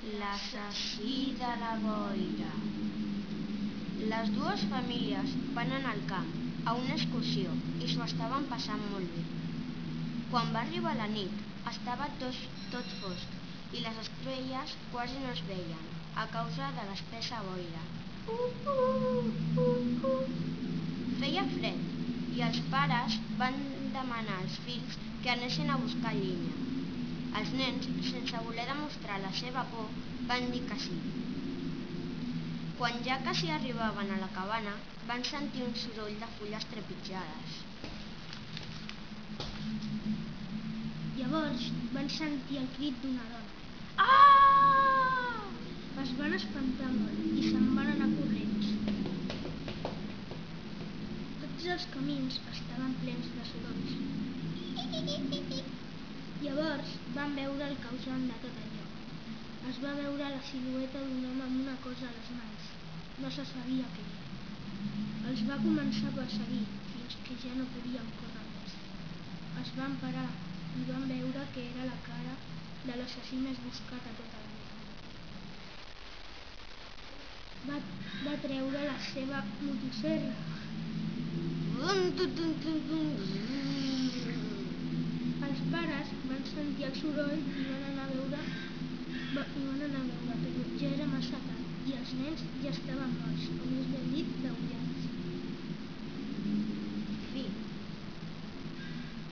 L'assassí de la boira. Les dues famílies van anar al camp a una excursió i s'ho estaven passant molt bé. Quan va arribar la nit estava tot fosc i les estrelles quasi no es veien a causa de l'espessa boira. Feia fred i els pares van demanar als fills que anessin a buscar llenya. Els nens, sense voler demostrar la seva por, van dir que sí. Quan ja quasi arribaven a la cabana, van sentir un soroll de fulles trepitjades. Llavors van sentir el crit d'una dona. Ah! Es van espantar molt i se'n van anar corrents. Tots els camins estaven plens de sorolls. Llavors van veure el causant de tot allò. Es va veure la silueta d'un home amb una cosa a les mans. No se sabia què era. Els va començar a perseguir fins que ja no podien córrer més. Es van parar i van veure que era la cara de l'assassí més buscat a tot el món. Va treure la seva motosserra. Els pares van sentir el soroll i van anar a veure, però ja era massa tard i els nens ja estaven morts, o més ben dit, deullats.